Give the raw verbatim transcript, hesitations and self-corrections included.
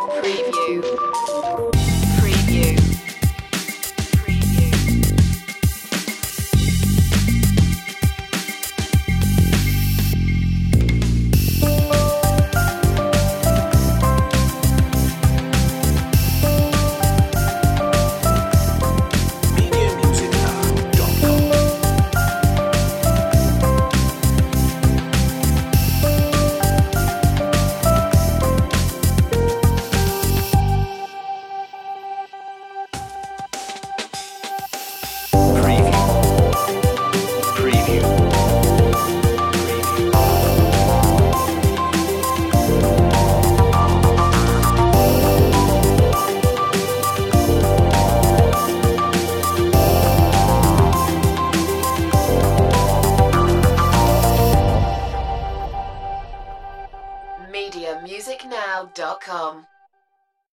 Preview. Preview. Preview. media music now dot com. Preview. Preview. Preview. media music now dot com